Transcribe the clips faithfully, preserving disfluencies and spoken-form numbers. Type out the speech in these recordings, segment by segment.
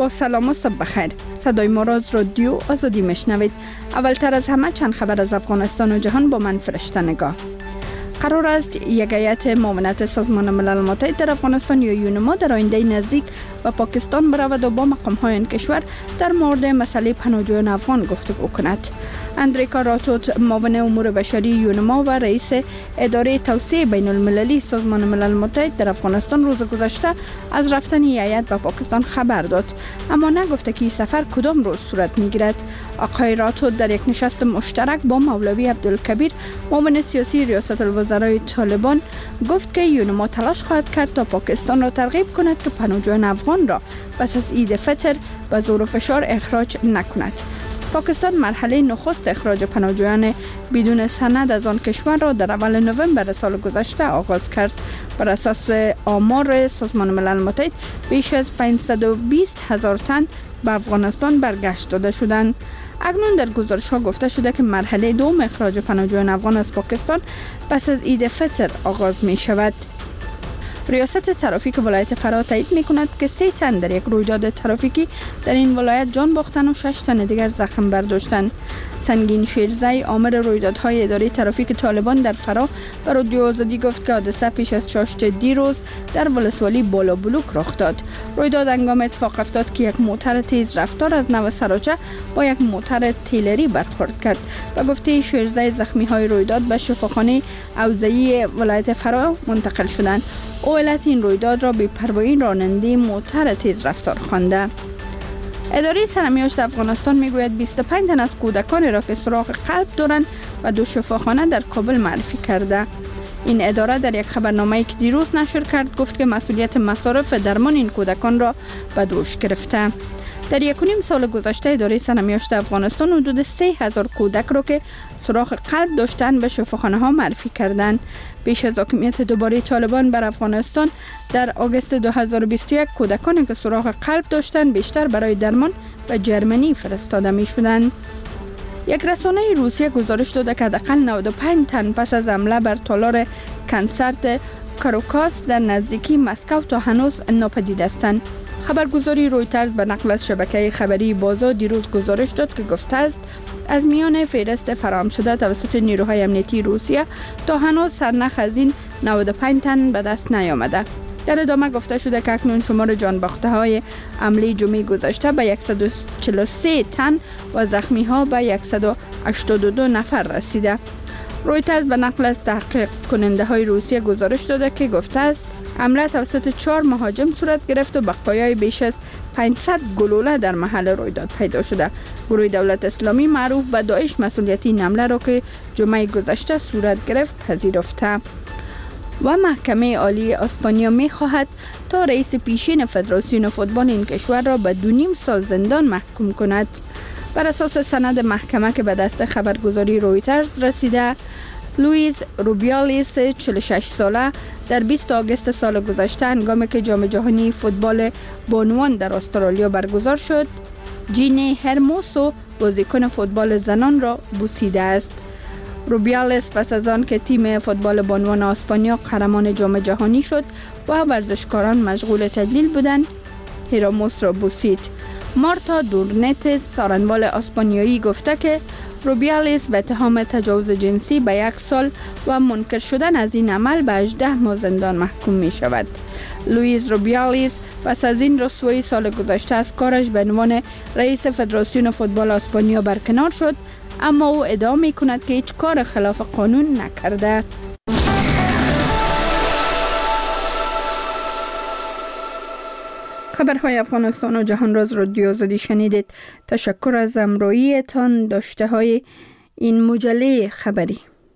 با سلام و صبح بخیر. صدای ما را از رادیو آزادی میشنوید. اولتر از همه چند خبر از افغانستان و جهان با من فرشته نگاه. قرار است یک هیئت معاونت سازمان ملل متحد در افغانستان یا یونما در آینده نزدیک و پاکستان برود و با مقام‌های آن کشور در مورد مسئله پناهجویان افغان گفتگو کند. اندریکا راتوت، معاون امور بشری یونما و رئیس اداره توسعه بین المللی سازمان ملل متحد در افغانستان روز گذشته از رفتن هیئت به پاکستان خبر داد، اما نگفته که این سفر کدام روز صورت میگیرد. آقای راتوت در یک نشست مشترک با مولوی عبدالکبیر، معاون سیاسی ریاست الوزرای طالبان، گفت که یونما تلاش خواهد کرد تا پاکستان را ترغیب کند که پناهجویان افغان را پس از عید فطر به زور و فشار اخراج نکند. پاکستان مرحله نخست اخراج پناهجویان بدون سند از آن کشور را در اول نوامبر سال گذشته آغاز کرد. بر اساس آمار سازمان ملل متحد بیش از پانصد و بیست هزار تن به افغانستان برگشت داده شدند. اکنون در گزارش‌ها گفته شده که مرحله دوم اخراج پناهجویان افغان از پاکستان پس از عید فطر آغاز می شود. ریاست ترافیک ولایت فرا تایید می کند که سه تن در یک رویداد ترافیکی در این ولایت جان باختند و شش تن دیگر زخم برداشتند. سنگین شیرزی، آمر رویدادهای اداره ترافیک طالبان در فرا، به رادیو آزادی گفت که حادثه پیش از چاشت دیروز در ولسوالی بالا بلوک رخ داد. رویداد هنگام اتفاق افتاد که یک موتر تیز رفتار از نو سراچه با یک موتر تیلری برخورد کرد. به گفته شیرزی، زخمی های رویداد به شفاخانه اوزهی ولایت فرا منتقل شدند. او علت این رویداد را بی‌پروایی راننده موتر تیز رفتار خوانده. اداره سرمیاشت افغانستان میگوید بیست و پنج تن از کودکانی را که سوراخ قلب دارند و دو شفاخانه در کابل معرفی کرده. این اداره در یک خبرنامه‌ای که دیروز نشر کرد گفت که مسئولیت مصارف درمان این کودکان را به دوش گرفته. در یک و نیم سال گذشته اداره سرمیاشت افغانستان حدود سه هزار کودک را که سوراخ قلب داشتند به شفاخانه ها معرفی کردند. بیش از حاکمیت دوباره طالبان بر افغانستان در آگوست دو هزار و بیست و یک کودکانی که سوراخ قلب داشتند بیشتر برای درمان به جرمنی فرستاده می شدند. یک رسانه روسیه گزارش داده که حداقل نود و پنج تن پس از حمله بر تالار کنسرت کاروکاس در نزدیکی مسکو تا هنوز ناپدید هستند. خبرگزاری رویترز به نقل از شبکه خبری بازا دیروز گزارش داد که گفته است از میان فهرست فراهم شده توسط نیروهای امنیتی روسیه تا هنوز سرنخ از این نود و پنج تن به دست نیامده. در ادامه گفته شده که اکنون شمار جان باخته های حمله جمعه گذشته به صد و چهل و سه تن و زخمی ها به صد و هشتاد و دو نفر رسیده. رویترز به نقل از تحقیق کننده های روسیه گزارش داده که گفته است حمله توسط چهار مهاجم صورت گرفت و بقایای بیش از پانصد گلوله در محل رویداد پیدا شده. گروه دولت اسلامی معروف به داعش مسئولیت این حمله را که جمعه گذشته صورت گرفت پذیرفته. و محکمه عالی اسپانیا می خواهد تا رئیس پیشین فدراسیون فوتبال این کشور را به دو نیم سال زندان محکوم کند. بر اساس سند محکمه که به دست خبرگزاری رویترز رسیده، لوئیس روبیالیس چهل و شش ساله در بیست آگوست سال گذشته هنگامی که جام جهانی فوتبال بانوان در استرالیا برگزار شد، جینی هرموسو بازیکن فوتبال زنان را بوسیده است. روبیالیس پس از آن که تیم فوتبال بانوان اسپانیا قهرمان جام جهانی شد و ورزشکاران مشغول تدلیل بودند، هرموس را بوسید. مارتا دورنتس سارنوال اسپانیایی گفته که روبیالیس به اتهام تجاوز جنسی به یک سال و منکر شدن از این عمل به هجده ماه زندان محکوم می شود. لوئیس روبیالیس پس از این رسوایی سال گذشته از کارش به عنوان رئیس فدراسیون فوتبال اسپانیا برکنار شد، اما او ادعا می کند که هیچ کار خلاف قانون نکرده. خبرهای افغانستان و جهان را از رادیو آزادی شنیدید. تشکر از همراهیتان. داشته های این مجله خبری.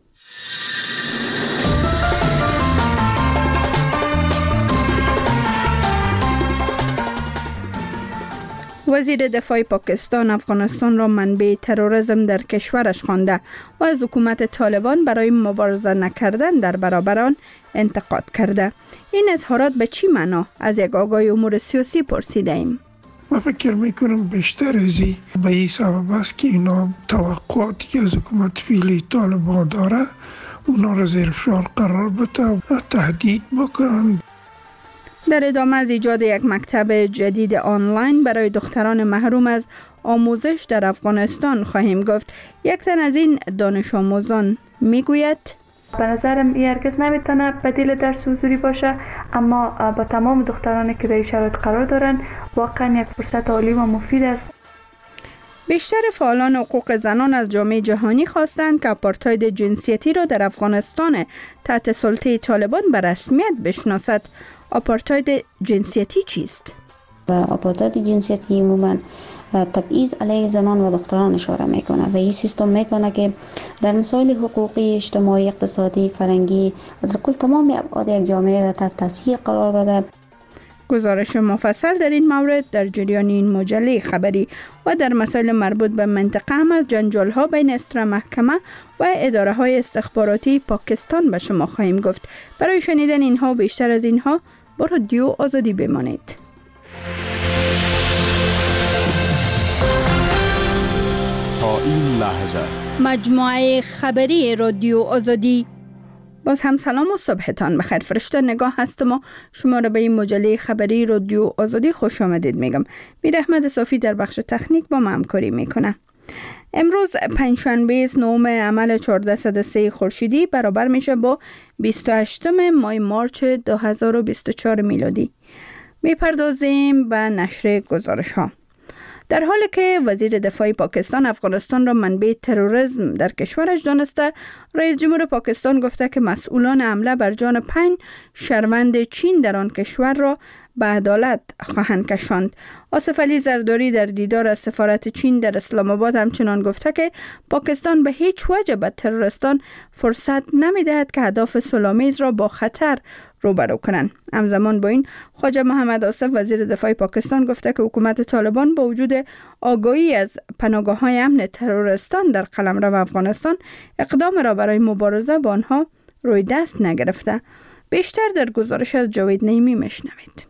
وزیر دفاع پاکستان افغانستان را منبع تروریسم در کشورش خوانده و از حکومت طالبان برای مبارزه نکردن در برابر آن انتقاد کرده. این اظهارات به چی معنا؟ از یک آگاه امور سیاسی پرسیده ایم. من فکر میکنم بیشتر ازی به این سبب است که اینا توقعاتی که از حکومت فعلی طالبان داره اونا را زیر فشار قرار بده و تهدید بکنن. در ادامه از ایجاد یک مکتب جدید آنلاین برای دختران محروم از آموزش در افغانستان خواهیم گفت. یک تن از این دانش آموزان میگوید: به نظرم این هرگز نمیتونه بدیل درس حضوری باشه، اما با تمام دخترانی که در شرایط قرار دارن واقعا یک فرصت عالی و مفید است. بیشتر فعالان حقوق زنان از جامعه جهانی خواستند که آپارتاید جنسیتی را در افغانستان تحت سلطه طالبان به رسمیت بشناسد. آپارتاید جنسیتی چیست؟ و آپارتاید جنسیتی عموماً تبعیض علیه زنان و دختران اشاره میکنه و این سیستم میتونه که در مسائل حقوقی، اجتماعی، اقتصادی، فرهنگی و در کل تمام ابعاد یک جامعه را تحت تاثیر قرار بده. گزارش مفصل در این مورد در جریان این مجله خبری و در مسائل مربوط به منطقه هم از جنجال‌ها بین استرا محکمه و اداره‌های استخباراتی پاکستان به شما خواهیم گفت. برای شنیدن اینها و بیشتر از اینها با رادیو آزادی بمانید. تا این لحظه مجموعه خبری رادیو آزادی. باز هم سلام و صبحتان بخیر. فرشته نگاه هستم و شما را به این مجله خبری رادیو آزادی خوش آمدید میگم. میر احمد صافی در بخش تکنیک با ما همکاری میکنه. امروز پنجشنبه نهم عمل چهارصد و سه خورشیدی برابر میشه با بیست و هشتم ماه مارچ دو هزار و بیست و چهار میلادی. میپردازیم به نشر گزارش ها. در حالی که وزیر دفاع پاکستان افغانستان را منبع تروریسم در کشورش دانسته، رئیس جمهور پاکستان گفته که مسئولان حمله بر جان پنج شهروند چین در آن کشور را به عدالت خواهند کشاند. آصف علی زرداری در دیدار از سفارت چین در اسلام آباد همچنان گفته که پاکستان به هیچ وجه به تروریستان فرصت نمی‌دهد که اهداف صلح‌آمیز را با خطر روبرو کنند. همزمان با این خواجه محمد آصف وزیر دفاع پاکستان گفته که حکومت طالبان با وجود آگاهی از پناهگاه‌های امن تروریستان در قلمرو افغانستان اقدام را برای مبارزه با آنها روی دست نگرفته. بیشتر در گزارش از جاوید نعیمی میشنوید.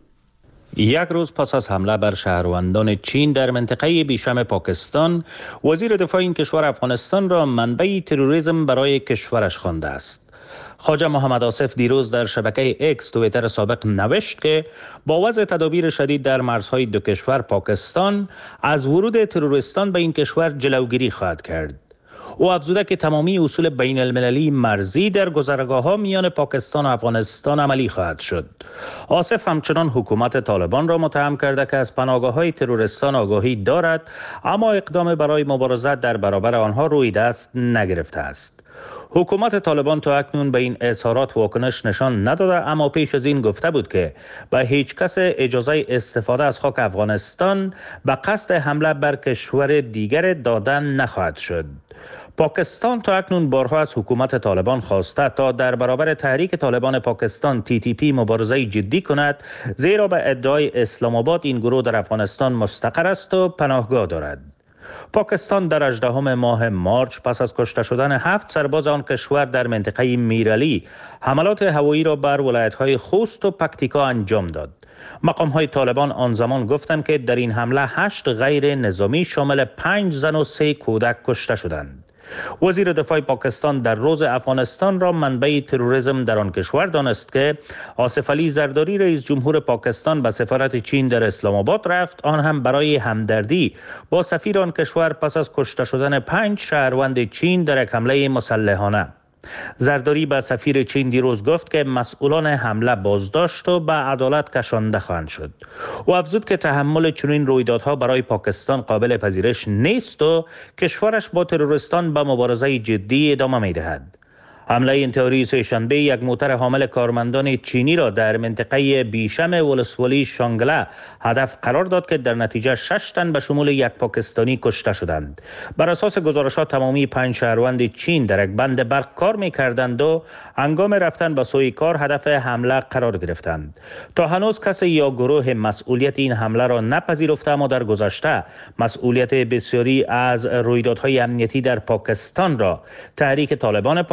یک روز پس از حمله بر شهروندان چین در منطقه بیشم پاکستان، وزیر دفاع این کشور افغانستان را منبع تروریسم برای کشورش خوانده است. خواجه محمد آصف دیروز در شبکه اکس توییتر سابق نوشت که با وضع تدابیر شدید در مرزهای دو کشور، پاکستان از ورود تروریستان به این کشور جلوگیری خواهد کرد. او افزوده که تمامی اصول بین المللی مرزی در گذرگاه‌ها میان پاکستان و افغانستان عملی خواهد شد. آصف همچنان حکومت طالبان را متهم کرده که از پناهگاه‌های تروریستان آگاهی دارد، اما اقدام برای مبارزه در برابر آنها روی دست نگرفته است. حکومت طالبان تا اکنون به این اظهارات واکنش نشان نداده، اما پیش از این گفته بود که به هیچ کس اجازه استفاده از خاک افغانستان به قصد حمله بر کشور دیگر دادن نخواهد شد. پاکستان تا اکنون بارها از حکومت طالبان خواسته تا در برابر تحریک طالبان پاکستان تی تی پی مبارزه جدی کند، زیرا به ادعای اسلام آباد این گروه در افغانستان مستقر است و پناهگاه دارد. پاکستان در هجدهم ماه مارچ پس از کشته شدن هفت سرباز آن کشور در منطقه میرعلی حملات هوایی را بر ولایت‌های خوست و پکتیکا انجام داد. مقام‌های طالبان آن زمان گفتند که در این حمله هشت غیر نظامی شامل پنج زن و سه کودک کشته شدند. وزیر دفاع پاکستان در روز افغانستان را منبع تروریسم در آن کشور دانست که آصف علی زرداری رئیس جمهور پاکستان به سفارت چین در اسلام آباد رفت، آن هم برای همدردی با سفیر آن کشور پس از کشته شدن پنج شهروند چین در یک حمله مسلحانه. زرداری به سفیر چین دیروز گفت که مسئولان حمله بازداشت و به عدالت کشانده خواهند شد. او افزود که تحمل چنین رویدادها برای پاکستان قابل پذیرش نیست و کشورش با تروریستان به مبارزه جدی ادامه می‌دهد. حمله انتحاری سه‌شنبه یک موتر حامل کارمندان چینی را در منطقه بیشم ولسوالی شانگله هدف قرار داد که در نتیجه شش تن به شمول یک پاکستانی کشته شدند. بر اساس گزارشات تمامی پنج شهروند چین در یک بند برق کار می‌کردند و هنگام رفتن به سوی کار هدف حمله قرار گرفتند. تا هنوز کسی یا گروه مسئولیت این حمله را نپذیرفته، اما در گذشته مسئولیت بسیاری از رویدادهای امنیتی در پاکستان را تحریک طالبان پاکستان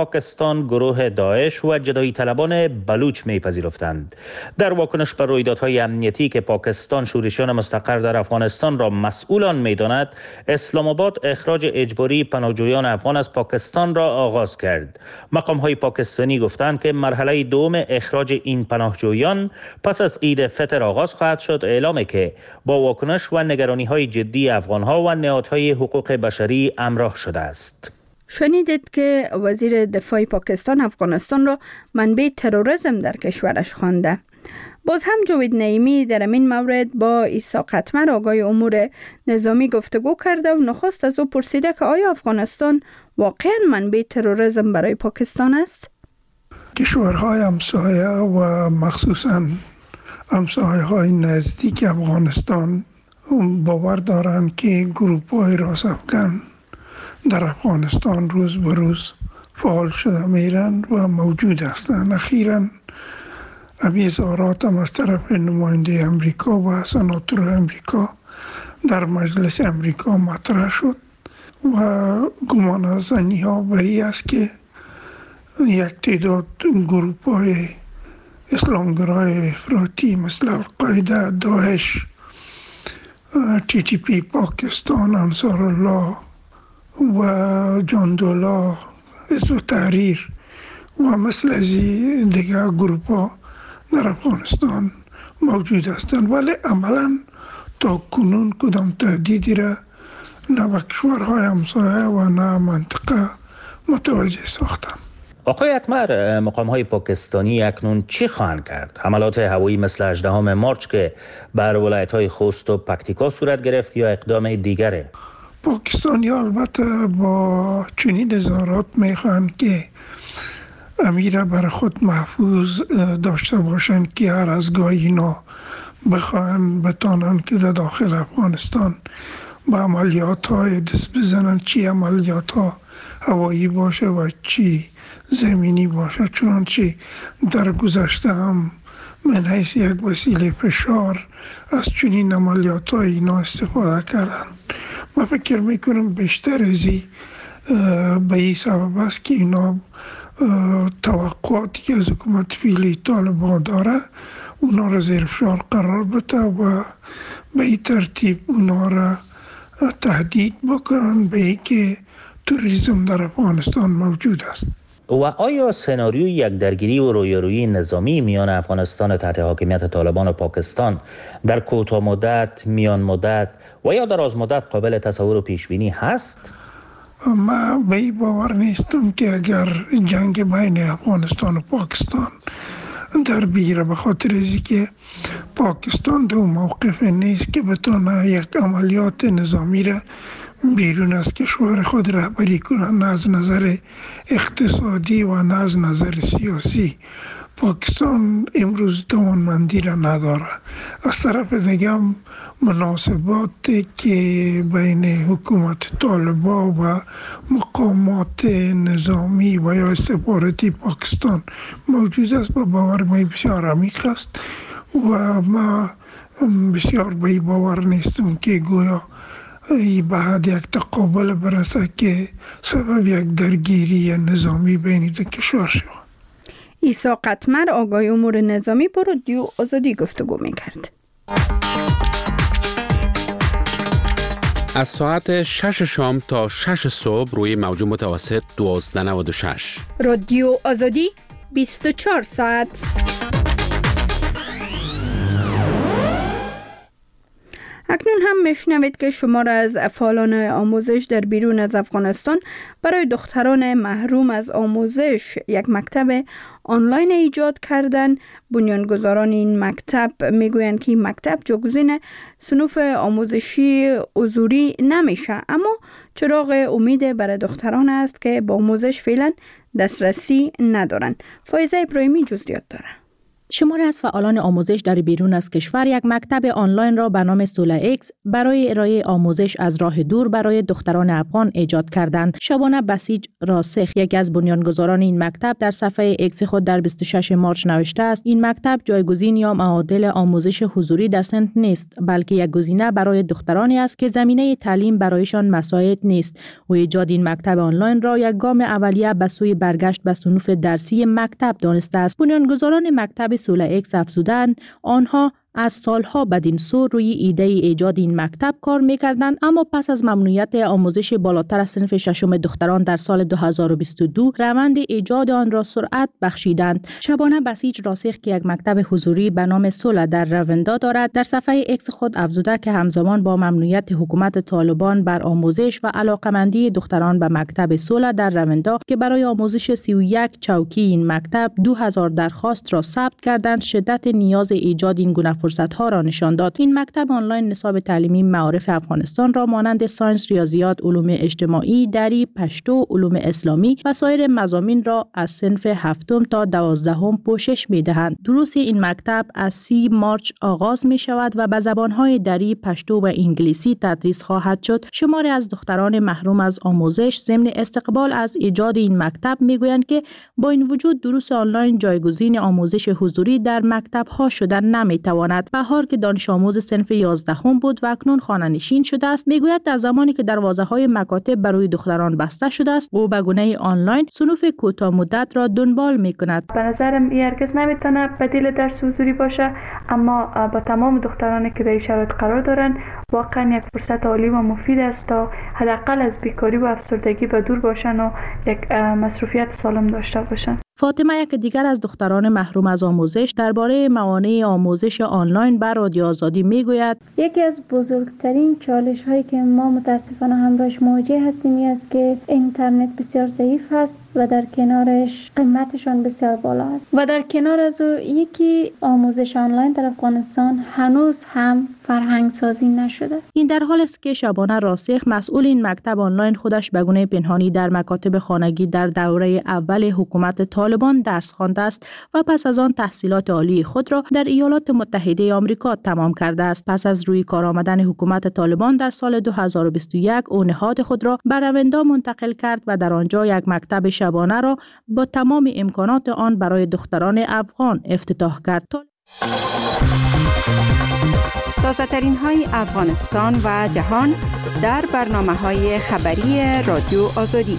پاکستان گروه داعش و جدایی طلبان بلوچ میپذیرفتند. در واکنش بر رویدادهای امنیتی که پاکستان شورشیان مستقر در افغانستان را مسئول آن میداند، اسلام آباد اخراج اجباری پناهجویان افغان از پاکستان را آغاز کرد. مقام‌های پاکستانی گفتند که مرحله دوم اخراج این پناهجویان پس از عید فطر آغاز خواهد شد، اعلامی که با واکنش و نگرانی‌های جدی افغان‌ها و نهادهای حقوق بشری همراه شده است. شنیدید که وزیر دفاع پاکستان افغانستان را منبع تروریسم در کشورش خوانده. باز هم جاوید نعیمی در این مورد با عیسی قطمر آقای امور نظامی گفتگو کرده و نخست از او پرسیده که آیا افغانستان واقعا منبع تروریسم برای پاکستان است؟ کشورهای همسایه و مخصوصاً همسایه‌های نزدیک افغانستان باور دارند که گروه‌های راست افغان در افغانستان روز به روز فعال شده میرن و موجود هستند. اخیراً امی اظهارات هم از طرف نماینده امریکا و سناتور امریکا در مجلس امریکا مطرح شد و گمان از زنی ها بری است که یک تعداد گروه‌های اسلامگرای افراطی مثل القاعده، داعش، تی تی پی پاکستان، انصار الله و جاندولا، حزب تحریر و مثل از دیگر گروه‌ها در افغانستان موجود هستند، ولی عملا تا کنون کدام تهدیدی را نه به کشورهای همسایه و نه منطقه متوجه ساختند. آقای اکمر، مقام‌های پاکستانی اکنون چی خواهند کرد؟ حملات هوایی مثل هجدهم مارچ که بر ولایت‌های خوست و پکتیکا صورت گرفت یا اقدام دیگره؟ پاکستانی البته با چنین اظهارات میخواهند که امیر بر خود محفوظ داشته باشند که هر از گاهی اینا بخواهند بتانند که در داخل افغانستان با عملیات های دست بزنند، چی عملیات ها هوایی باشه و چی زمینی باشه، چنانچه در گذشته هم من حیث یک وسیله فشار از چنین عملیات های اینا استفاده کردن. من فکر میکنم بیشتر ازی به این سبب است که اینا توقعاتی که از حکومت فعلی طالبان داره اونا را زیر فشار قرار بده و به این ترتیب اونا را تهدید بکنن به این که توریسم در افغانستان موجود است. و آیا سناریوی یک درگیری و رویارویی نظامی میان افغانستان تحت حاکمیت طالبان و پاکستان در کوتاه مدت، میان مدت و یا دراز مدت قابل تصور و پیش بینی هست؟ من به این باور نیستم که اگر جنگ بین افغانستان و پاکستان در بیره، به خاطر ازی که پاکستان دو موقف نیست که بتونه یک عملیات نظامی را بیرون از کشور خود رهبری کنند، نه از نظر اقتصادی و نه از نظر سیاسی. پاکستان امروز توانمندی را نداره. از طرف دیگه مناسبات که بین حکومت طالبان و مقامات نظامی و یا استخباراتی پاکستان موجود است با باور ما بسیار عمیق است و ما بسیار به باور نیستم که گویا ای بعد یک تقابل برسه که سبب یک درگیری نظامی بین دو کشور شود. عیسی قطمر آقای امور نظامی با رادیو آزادی گفتگو میکرد. از ساعت شش شام تا شش صبح روی موج متوسط دوازده و نود و شش. رادیو آزادی بیست و چهار ساعت. اکنون هم میشنوید که شمار از فعالان آموزش در بیرون از افغانستان برای دختران محروم از آموزش یک مکتب آنلاین ایجاد کردن. بنیانگذاران این مکتب میگویند که این مکتب جایگزین صنوف آموزشی حضوری نمیشه، اما چراغ امید برای دختران است که با آموزش فعلا دسترسی ندارند. فایزه ابراهیمی جزئیات داره. شماری از فعالان آموزش در بیرون از کشور یک مکتب آنلاین را به نام سولا اکس برای ارائه آموزش از راه دور برای دختران افغان ایجاد کردند. شبانه بسیج راسخ، یکی از بنیانگذاران این مکتب، در صفحه اکس خود در بیست و ششم مارس نوشته است: این مکتب جایگزین یا معادل آموزش حضوری در صنف نیست، بلکه یک گزینه برای دخترانی است که زمینه تعلیم برایشان مساعد نیست. و ایجاد این مکتب آنلاین را یک گام اولیه به سوی برگشت به صنوف درسی مکتب دانسته است. بنیانگذاران مکتب سولا اکس افزودند آنها از سالها بدین سو روی ایده ایجاد این مکتب کار می‌کردند، اما پس از ممنوعیت آموزش بالاتر از صنف ششم دختران در سال دو هزار و بیست و دو روند ایجاد آن را سرعت بخشیدند. شبانه بسیج راسخ که یک مکتب حضوری به نام سولا در روندا دارد، در صفحه اکس خود افزوده که همزمان با ممنوعیت حکومت طالبان بر آموزش و علاقمندی دختران به مکتب سولا در روندا که برای آموزش سی و یک چوکی این مکتب دو هزار درخواست را ثبت کردند، شدت نیاز ایجاد این گونه فرصت‌ها را نشان داد. این مکتب آنلاین نصاب تعلیمی معارف افغانستان را مانند ساینس، ریاضیات، علوم اجتماعی، دری، پشتو، علوم اسلامی و سایر مضامین را از صنف هفتم تا دوازدهم پوشش می‌دهند. دروس این مکتب از سی مارچ آغاز می شود و به زبان‌های دری، پشتو و انگلیسی تدریس خواهد شد. شماری از دختران محروم از آموزش ضمن استقبال از ایجاد این مکتب می‌گویند که با این وجود دروس آنلاین جایگزین آموزش حضوری در مکتب‌ها شدن نمی‌تواند. بهار که دانش آموز صنف یازدهم بود و اکنون خانه‌نشین شده است، میگوید در زمانی که دروازه‌های مکاتب برای دختران بسته شده است، او به گونه آنلاین صنوف کوتاه مدت را دنبال می‌کند. به نظرم این هرگز نمیتونه بدیل درس حضوری باشه، اما با تمام دخترانی که در این شرایط قرار دارن واقعا یک فرصت عالی و مفید است تا حداقل از بیکاری و افسردگی به دور باشن و یک مصروفیت سالم داشته باشن. فاطمه، یک دیگر از دختران محروم از آموزش، درباره موانع آموزش آنلاین بر رادیو آزادی میگوید: یکی از بزرگترین چالش هایی که ما متاسفانه همراهش مواجه هستیم این است که اینترنت بسیار ضعیف است و در کنارش قیمتشان بسیار بالا است و در کنار از او یکی آموزش آنلاین در افغانستان هنوز هم فرهنگ سازی نشده. این در حال است که شبانه راسخ، مسئول این مکتب آنلاین، خودش به گونه پنهانی در مکاتب خانگی در دوره اول حکومت طالبان درس خوانده است و پس از آن تحصیلات عالی خود را در ایالات متحده آمریکا تمام کرده است. پس از روی کار آمدن حکومت طالبان در سال دو هزار و بیست و یک، او نهاد خود را به روندا منتقل کرد و در آنجا یک مکتب شبانه را با تمام امکانات آن برای دختران افغان افتتاح کرد. تازه ترین های افغانستان و جهان در برنامه های خبری رادیو آزادی.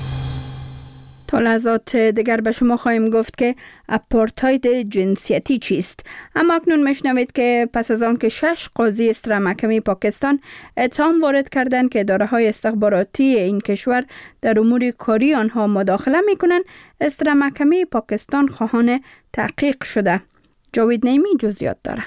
تا لحظات دیگر به شما خواهیم گفت که آپارتاید جنسیتی چیست. اما اکنون میشنوید که پس از آن که شش قاضی اصلاح محکمه پاکستان اتهام وارد کردند که اداره‌های استخباراتی این کشور در امور کاری آنها مداخله میکنند، اصلاح محکمه پاکستان خواهان تحقیق شده. جاوید نعیمی جزئیات داره.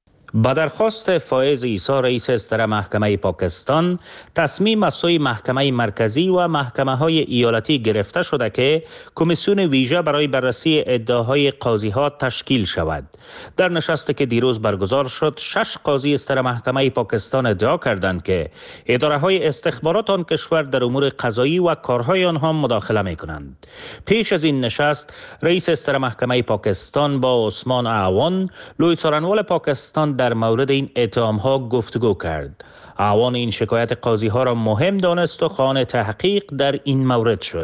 با درخواست فائز عیسی رئیس اصلاح محکمه پاکستان، تصمیم از سوی محکمه مرکزی و محکمه های ایالتی گرفته شده که کمیسیون ویژه برای بررسی ادعاهای قاضی ها تشکیل شود. در نشستی که دیروز برگزار شد، شش قاضی اصلاح محکمه پاکستان ادعا کردند که اداره های استخبارات آن کشور در امور قضایی و کارهای آنها مداخله می کنند. پیش از این نشست، رئیس اصلاح محکمه پاکستان با عثمان اعوان، لوی څارنوال پاکستان در مورد این اتهام ها گفتگو کرد. اعوان این شکایت قاضی ها را مهم دانست و خواهان تحقیق در این مورد شد.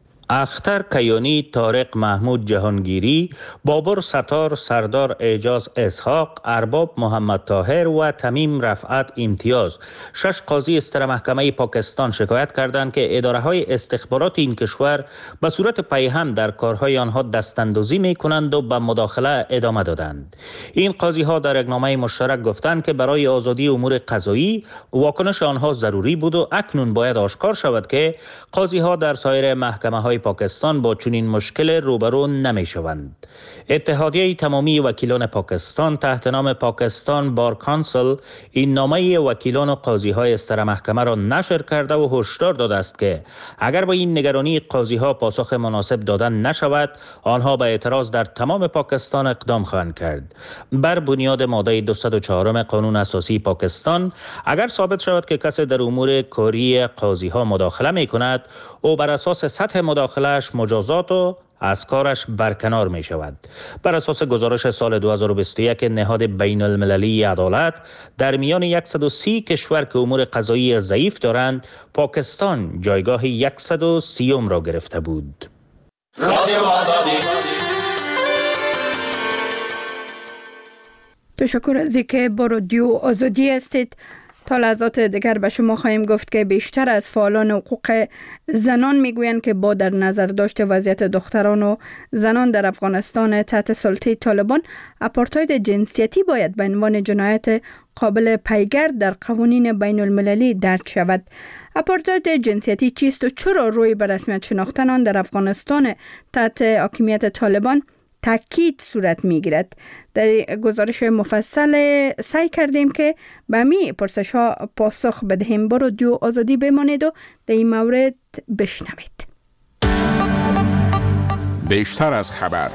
اختر کیانی، طارق محمود جهانگیری، بابر ستار، سردار اعجاز اسحاق، ارباب محمد طاهر و تمیم رفعت امتیاز، شش قاضی اصلاح محکمه پاکستان شکایت کردند که اداره های استخبارات این کشور به صورت پیهم در کارهای آنها دستاندازی می کنند و به مداخله ادامه دادند. این قاضی ها در یک نامه مشترک گفتند که برای آزادی امور قضایی واکنش آنها ضروری بود و اکنون باید آشکار شود که قاضی ها در سایر محکمه های پاکستان با چنین مشکل روبرو نمی شوند. اتحادیه تمامی وکیلان پاکستان تحت نام پاکستان بار کانسل این نامه وکیلان و قاضی های اصلاح محکمه را نشر کرده و هشدار داده است که اگر به این نگرانی قاضی ها پاسخ مناسب دادن نشود، آنها به اعتراض در تمام پاکستان اقدام خواهند کرد. بر بنیاد ماده دویست و چهار قانون اساسی پاکستان، اگر ثابت شود که کسی در امور کاری قاضی ها مداخله می کند، او بر اساس سطح مداخلهش مجازات و از کارش برکنار می شود. بر اساس گزارش سال دو هزار و بیست و یک نهاد بین المللی عدالت، در میان صد و سی کشور که امور قضایی ضعیف دارند، پاکستان جایگاه صد و سی را گرفته بود. تشکر از اینکه با رادیو آزادی هستید. تا لحظات دیگر به شما خواهیم گفت که بیشتر از فعالان حقوق زنان میگویند که با در نظر داشت وضعیت دختران و زنان در افغانستان تحت سلطه طالبان، آپارتاید جنسیتی باید به عنوان جنایت قابل پیگرد در قوانین بین المللی درج شود. آپارتاید جنسیتی چیست و چرا روی به رسمیت شناختن آن در افغانستان تحت حاکمیت طالبان تاکید صورت میگیرد؟ در گزارش مفصل سعی کردیم که به همین پرسش ها پاسخ بدهیم. با رادیو آزادی بمانید و در این مورد بشنوید. بیشتر از خبر.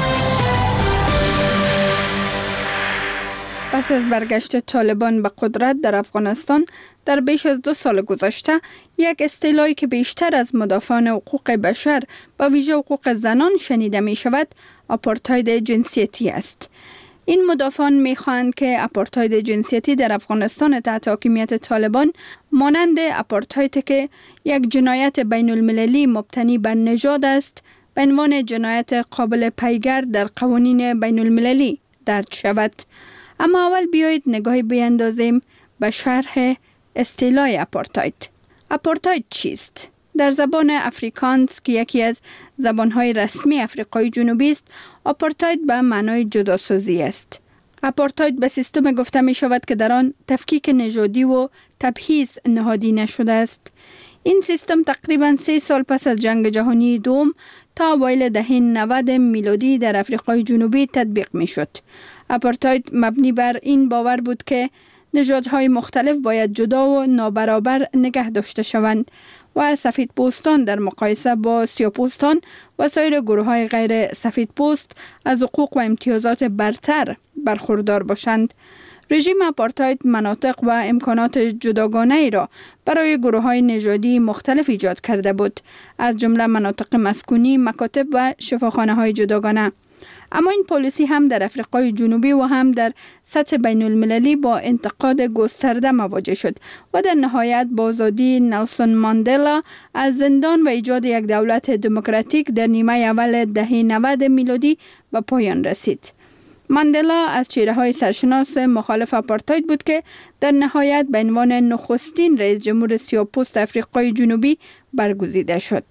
پس از برگشت طالبان به قدرت در افغانستان در بیش از دو سال گذشته، یک اصطلاحی که بیشتر از مدافعان حقوق بشر و ویژه حقوق زنان شنیده می شود، آپارتاید جنسیتی است. این مدافعان می خواهند که آپارتاید جنسیتی در افغانستان تحت حاکمیت طالبان مانند آپارتاید که یک جنایت بین المللی مبتنی بر نژاد است، به عنوان جنایت قابل پیگرد در قوانین بین المللی درج شود. اما اول بیایید نگاهی بیندازیم به شرح اصطلاح آپارتاید. آپارتاید چیست؟ در زبان افریکانس که یکی از زبانهای رسمی آفریقای جنوبی است، آپارتاید به معنای جداسازی است. آپارتاید به سیستم گفته می شود که در آن تفکیک نژادی و تبعیض نهادی نشده است. این سیستم تقریباً سه سال پس از جنگ جهانی دوم تا اوایل دهه نود میلادی در آفریقای جنوبی تطبیق می شد. آپارتاید مبنی بر این باور بود که نژادهای مختلف باید جدا و نابرابر نگه داشته شوند و سفید پوستان در مقایسه با سیاه پوستان و سایر گروه های غیر سفید پوست از حقوق و امتیازات برتر برخوردار باشند. رژیم آپارتاید مناطق و امکانات جداگانه ای را برای گروه های نژادی مختلف ایجاد کرده بود، از جمله مناطق مسکونی، مکاتب و شفاخانه های جداگانه. اما این پالیسی هم در آفریقای جنوبی و هم در سطح بین المللی با انتقاد گسترده مواجه شد و در نهایت با آزادی نلسون ماندلا از زندان و ایجاد یک دولت دموکراتیک در نیمه اول دهه نود میلادی به پایان رسید. ماندلا از چهره‌های سرشناس مخالف آپارتاید بود که در نهایت به عنوان نخستین رئیس جمهور سیاه‌پوست آفریقای جنوبی برگزیده شد.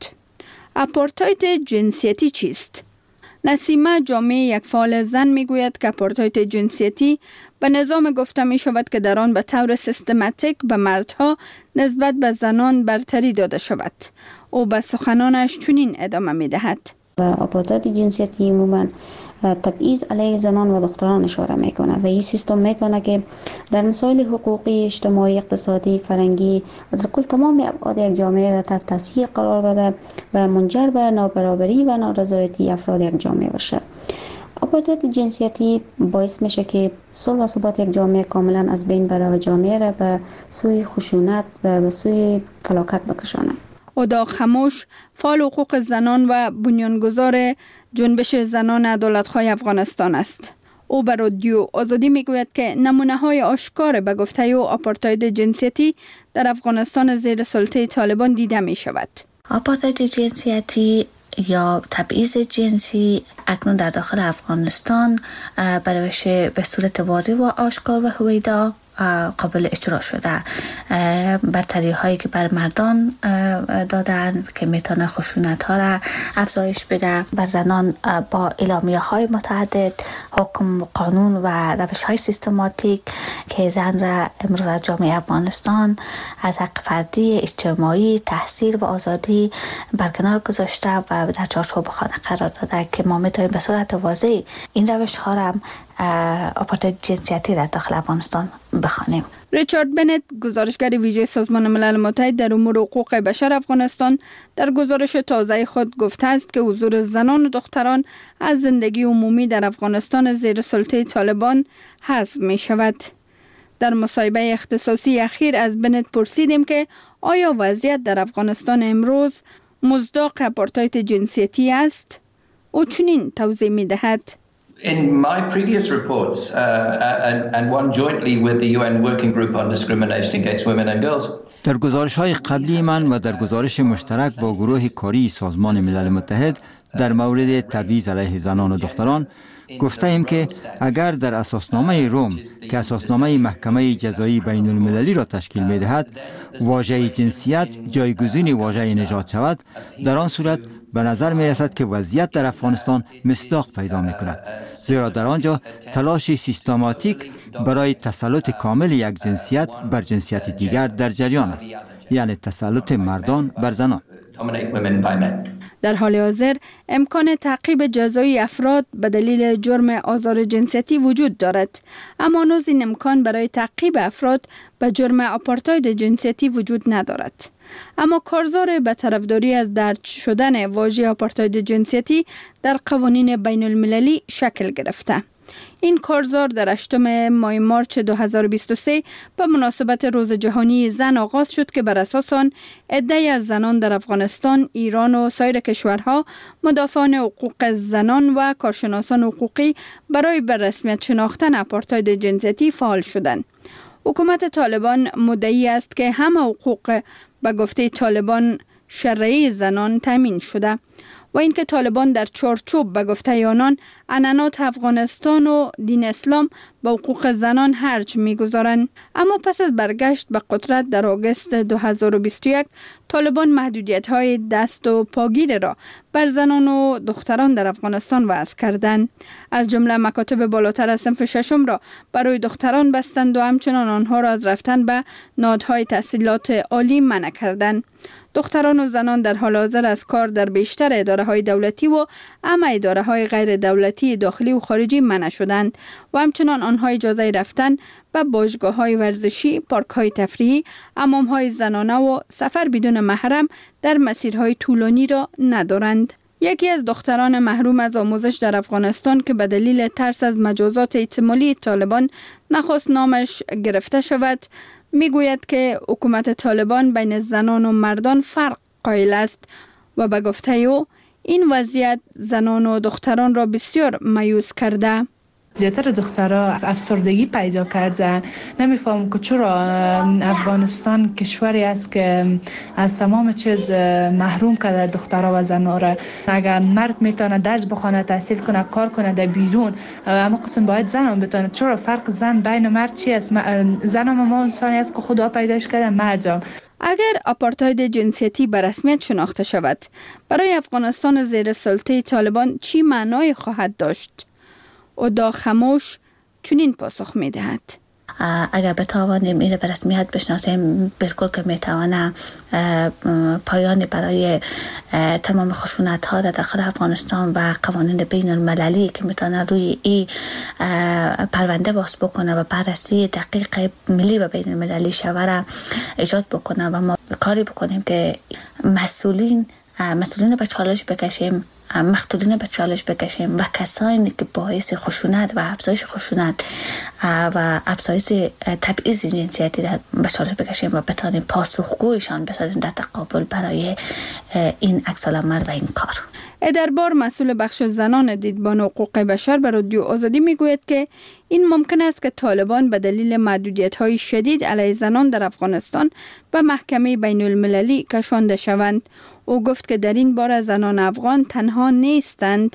آپارتاید جنسیتی چیست؟ نسیمه جامع، یک فعال زن، میگوید که آپارتاید جنسیتی به نظام گفته می شود که در آن به طور سیستماتیک به مردها نسبت به زنان برتری داده شود. او به سخنانش چنین ادامه می دهد. آپارتاید جنسیتی عموماً تبعیض علیه زنان و دختران اشاره میکنه و این سیستم میتونه که در مسائل حقوقی، اجتماعی، اقتصادی، فرهنگی و در کل تمام ابعاد یک جامعه را تحت تاثیر قرار بده و منجر به نابرابری و نارضایتی افراد یک جامعه باشه. آپارتاید جنسیتی باعث میشه که صلح و ثبات یک جامعه کاملا از بین بره و جامعه را به سوی خشونت و به سوی فلاکت بکشانه. اودا خموش، فعال حقوق زنان و بنیانگذار جنبش زنان عدالت‌خواه افغانستان است. او بر رادیو آزادی میگوید که نمونه‌های آشکار به گفته او آپارتاید جنسیتی در افغانستان زیر سلطه طالبان دیده می شود. آپارتاید جنسیتی یا تبعیض جنسی اکنون در داخل افغانستان به روش به صورت واضح و آشکار و هویدا قابل اجرا شده. برتری هایی که بر مردان دادن که میتونه خشونت ها را افزایش بده، بر زنان با اعلامیه های متعدد، حکم قانون و روش های سیستماتیک که زن را امروز از جامعه افغانستان از حق فردی، اجتماعی، تحصیل و آزادی برکنار گذاشته و در چارچوب خانه قرار داده که ما میتونیم به صورت واضح این روش ها را آپارتاید جنسیتی در داخل افغانستان بخوانیم. ریچارد بنت، گزارشگر ویژه سازمان ملل متحد در امور حقوق بشر افغانستان، در گزارش تازه خود گفته است که حضور زنان و دختران از زندگی عمومی در افغانستان زیر سلطه طالبان حذف می شود. در مصاحبه اختصاصی اخیر از بنت پرسیدیم که آیا وضعیت در افغانستان امروز مصداق آپارتاید جنسیتی است؟ او چنین توضیح می دهد. In my previous reports uh, and, and one jointly with the U N Working Group on Discrimination Against Women and Girls. در گزارش‌های قبلی من و در گزارش مشترک با گروه کاری سازمان ملل متحد در مورد تبعیض علیه زنان و دختران گفته ایم که اگر در اساسنامه روم که اساسنامه محکمه جزایی بین المللی را تشکیل می دهد واژه جنسیت جایگزین واژه نژاد شود، در آن صورت به نظر می رسد که وضعیت در افغانستان مصداق پیدا می کند، زیرا در آنجا تلاش سیستماتیک برای تسلط کامل یک جنسیت بر جنسیت دیگر در جریان است، یعنی تسلط مردان بر زنان. در حال حاضر امکان تعقیب جزایی افراد به دلیل جرم آزار جنسیتی وجود دارد، اما هنوز این امکان برای تعقیب افراد به جرم آپارتاید جنسیتی وجود ندارد. اما کارزار به طرفداری از درج شدن واژه آپارتاید جنسیتی در قوانین بین المللی شکل گرفته. این کارزار در هشتم ماه مارچ دو هزار و بیست و سه به مناسبت روز جهانی زن آغاز شد که بر اساس آن عده‌ای از زنان در افغانستان، ایران و سایر کشورها مدافعان حقوق زنان و کارشناسان حقوقی برای به رسمیت شناختن آپارتاید جنسیتی فعال شدند. حکومت طالبان مدعی است که همه حقوق به گفته طالبان شرعی زنان تامین شده و اینکه طالبان در چارچوب به گفته آنان عنعنات افغانستان و دین اسلام به حقوق زنان هرج می‌گذارند. اما پس از برگشت به قدرت در آگوست دو هزار و بیست و یک طالبان محدودیت‌های دست و پاگیر را بر زنان و دختران در افغانستان وضع کردند. از جمله مکاتب بالاتر از صنف ششم را برای دختران بستند و همچنان آنها را از رفتن به نهادهای تحصیلات عالی منع کردند. دختران و زنان در حال حاضر از کار در بیشتر اداره های دولتی و اما اداره های غیر دولتی داخلی و خارجی منع شدند و همچنان آنها اجازه رفتن به باشگاه های ورزشی، پارک های تفریحی، حمام های زنانه و سفر بدون محرم در مسیرهای طولانی را ندارند. یکی از دختران محروم از آموزش در افغانستان که به دلیل ترس از مجازات احتمالی طالبان نخواست نامش گرفته شود، میگوید که حکومت طالبان بین زنان و مردان فرق قائل است و به گفته او این وضعیت زنان و دختران را بسیار مایوس کرده. زیاتر دخترها افسردگی پیدا کردن. نمیفهمم که چرا افغانستان کشوری است که از تمام چیز محروم کرده دخترها و زنها را. اگر مرد میتونه درس بخونه، تحصیل کنه، کار کنه در بیرون، اما قسم باید زن هم بتونه. چرا فرق زن بین مرد چی است؟ زن هم ما انسانی است که خدا پیداش کرده، مرد هم. اگر آپارتاید جنسیتی به رسمیت شناخته شود، برای افغانستان زیر سلطه طالبان چی معنای خواهد داشت؟ اودا خاموش چنین پاسخ می دهد. اگر بتوانیم این به رسمیت بشناسیم، بالکل که میتوانه پایان برای تمام خشونت ها در داخل افغانستان و قوانین بین المللی که میتونه روی این پرونده باز بکنه و بررسی دقیق ملی و بین المللی شوره ایجاد بکنه و ما کاری بکنیم که مسئولین مسئولین به چالش بکشیم، مقتولین به چالش بکشیم و کسانی که باعث خشونت و افزایش خشونت و افزایش تبعیض جنسیتی به چالش بکشیم و بتانیم پاسخگویشان بسازیم در تقابل برای این عکس‌العمل و این کار. ادربار مسئول بخش زنان دیدبان حقوق بشر به رادیو آزادی میگوید که این ممکن است که طالبان به دلیل محدودیت‌های شدید علیه زنان در افغانستان به محکمه بین المللی کشانده شوند. او گفت که در این باره زنان افغان تنها نیستند.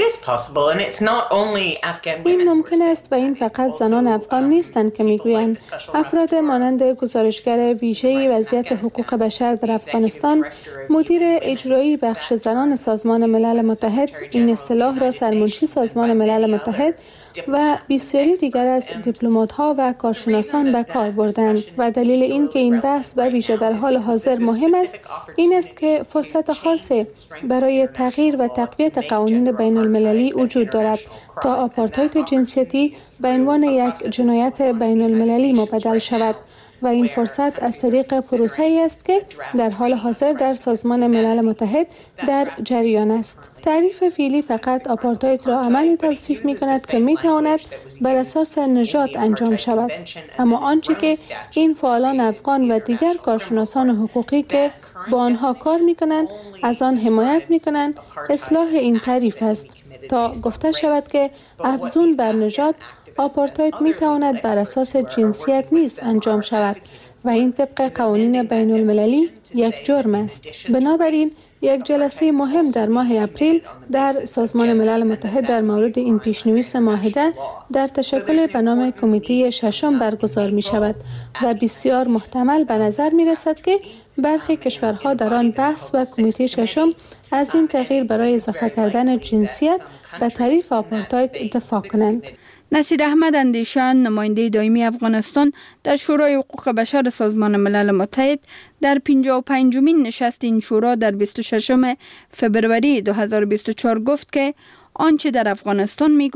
این ممکن است و این فقط زنان افغان نیستند که میگویند. افراد مانند گزارشگر ویژه وضعیت حقوق بشر در افغانستان، مدیر اجرایی بخش زنان سازمان ملل متحد، این اصطلاح را سرمنشی سازمان ملل متحد و بسیاری دیگر از دیپلمات‌ها و کارشناسان به کار بردند و دلیل این که این بحث به ویژه در حال حاضر مهم است این است که فرصت خاصی برای تغییر و تقویت قوانین بین المللی وجود دارد تا آپارتاید جنسیتی به عنوان یک جنایت بین المللی مبدل شود و این فرصت از طریق پروسه‌ای است که در حال حاضر در سازمان ملل متحد در جریان است. تعریف فعلی فقط آپارتاید را عملی توصیف می کند که می تواند بر اساس نژاد انجام شود، اما آنچه که این فعالان افغان و دیگر کارشناسان حقوقی که با آنها کار می کنند از آن حمایت می کنند اصلاح این تعریف است تا گفته شود که افزون بر نژاد آپارتاید می تواند بر اساس جنسیت نیز انجام شود و این طبق قوانین بین المللی یک جرم است. بنابراین یک جلسه مهم در ماه اپریل در سازمان ملل متحد در مورد این پیشنویس معاهده در تشکل به نام کمیته ششم برگزار می شود و بسیار محتمل به نظر می رسد که برخی کشورها در آن بحث و کمیته ششم از این تغییر برای اضافه کردن جنسیت به تعریف آپارتاید اتفاق کنند. نصیر احمد اندیشان، نماینده دائمی افغانستان در شورای حقوق بشر سازمان ملل متحد، در پنجاه و پنجمین نشست این شورا در بیست و ششم فبروری دو هزار و بیست و چهار گفت که آنچه در افغانستان می